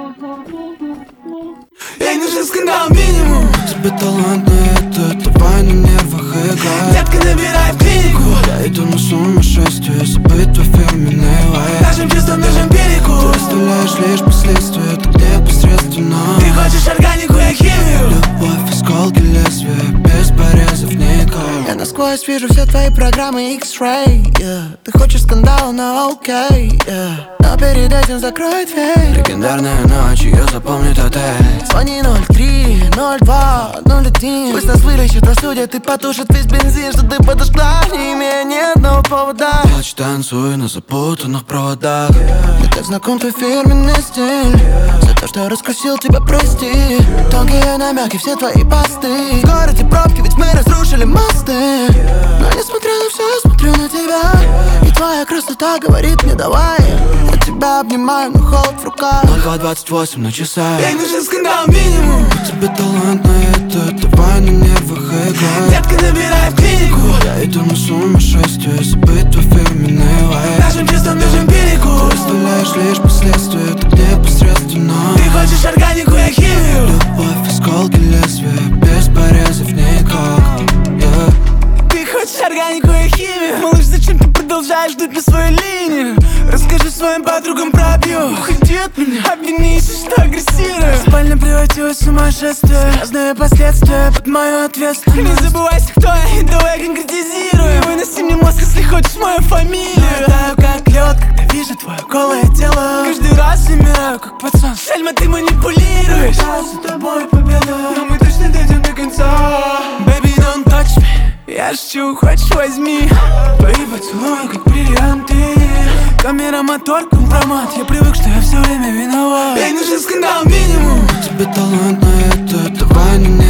Ей нужен скандал минимум. Тебе талант на это, давай на нервах играй. Детка, набирай в клинику. Я иду на сумасшествие, забыть твой фирменный лайк. Нашим чувствам нужен перекур. Ты оставляешь лишь последствия, ты непосредственно. Ты хочешь органику, я химию. Любовь, осколки лезвия, без порезов никак. Я насквозь вижу все твои программы X-Ray, yeah. Ты хочешь скандала, но окей, yeah. Но перед этим закрой дверь. Легендарная ночь, ее запомнит отель. Звони 03, 02, 01. Пусть нас вылечит, осудят и потушит весь бензин, что ты подошла, не имея ни одного повода. Ночь танцуй на запутанных проводах. Мне так знаком твой фирменный стиль. За то, что раскусил тебя, прости. Тонкие намеки, все твои посты. В городе пробки, ведь мы разрушили мосты. Но несмотря на все, я смотрю на тебя. И твоя красота говорит мне давай. Я тебя обнимаю, но холод в руках. 02:28 на часах. Ей нужен скандал минимум. Тебе талант на это, давай на нервах играй. Детка, набирай в клинику. Я иду на сумасшествие, забыть твой фирменный лайк. Нашим чувствам нужен перекур. Ты оставляешь лишь последствия, ты непосредственно. Ты хочешь органику, я химию. Любовь, осколки лезвия, без порезов никак, yeah. Ты хочешь органику, я химию. Малыш, зачем ты продолжаешь дуть на свою линию? Расскажи своим подругам про пью. Уходи от меня, обвинись, что агрессирую. Спальня превратилась в сумасшествие. Разные последствия под мою ответственность. Не забывайся, кто я, и давай конкретизируем. Выноси мне мозг, если хочешь мою фамилию. Я таю как лед, когда вижу твое голое тело. Каждый раз замираю, как пацан. Сальма, ты манипулируешь. За тобой победа, но мы точно дойдем до конца. Baby, don't touch me. Я шучу, хочешь возьми. Твои поцелуи, как бриллианты. Камера, мотор, компромат. Я привык, что я все время виноват. Ей нужен скандал минимум. Тебе талант на это, давай на нервах.